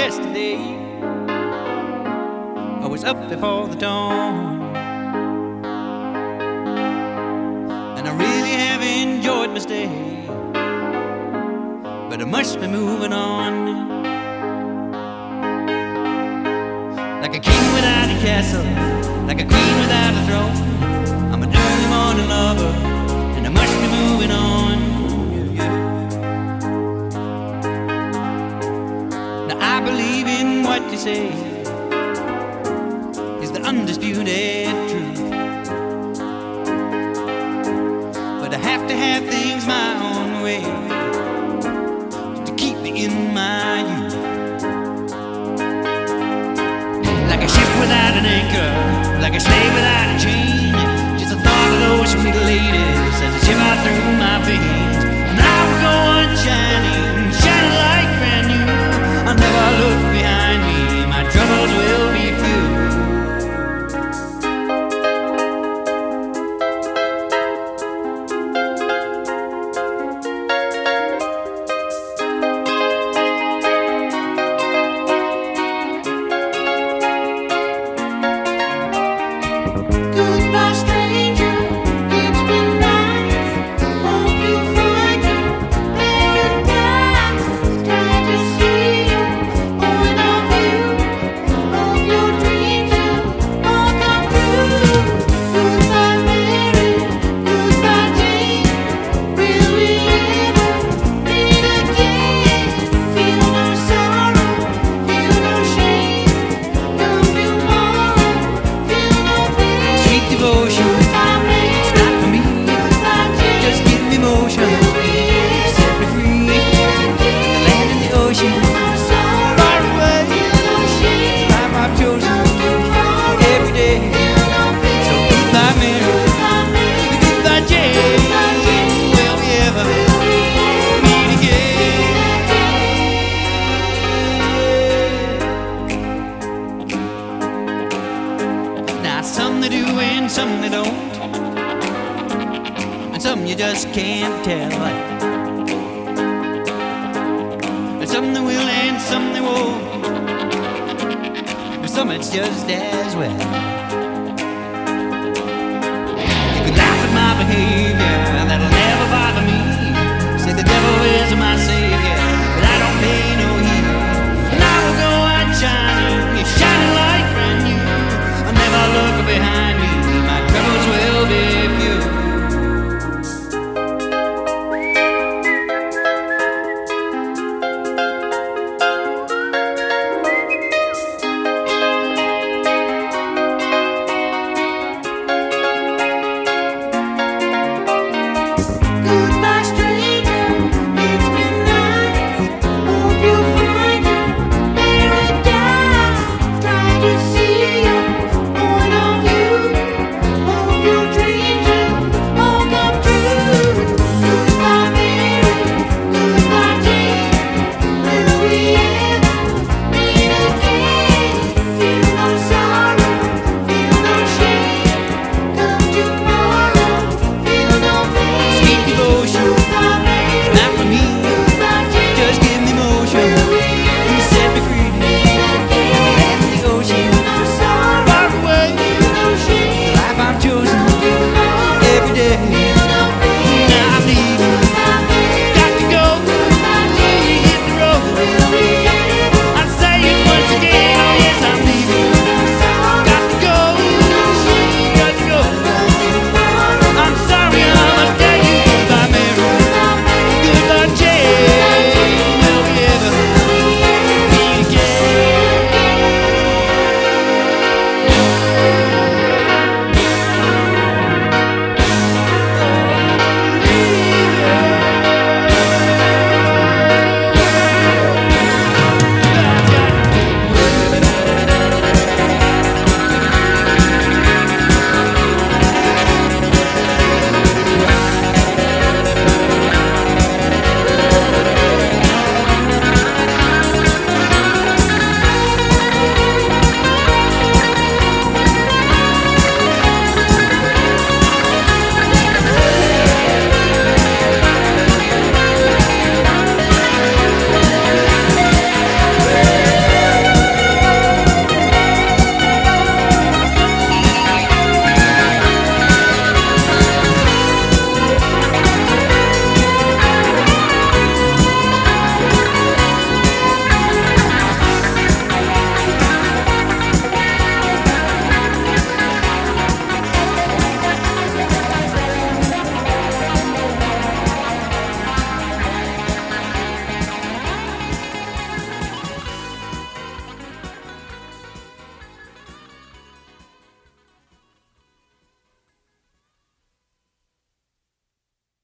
yesterday. I was up before the dawn, and I really have enjoyed my stay, but I must be moving on. Like a king without a castle, like a queen without a throne, I'm an early morning lover, and I must be moving on. Now I believe in what you say is the undisputed truth, but I have to have things my own way to keep me in my youth. Like a ship without an anchor, like a slave without a chain, just the thought of those sweet ladies as they shiver through my veins. And I will go on shining, shining like brand new. I'll never look behind me, my troubles will be few. Goodbye, stranger, it's been nice. Hope you find your paradise. Glad to see you, point of view. Hope your dreams will all come true. Goodbye, Mary, goodbye, Jane. Will we ever meet again? Feel no sorrow, feel no shame. No tomorrow, feel no pain. Sweet devotion, Goodbye, Mary, it's not for me, goodbye, Jane. just give me motion, set me free. The land and the ocean, far away, the life I've chosen every day. So goodbye, Mary, goodbye, Jane. Will we ever meet again? Now some they do and some they don't, and some you just can't tell. And some they will and some they won't, and some it's just as well.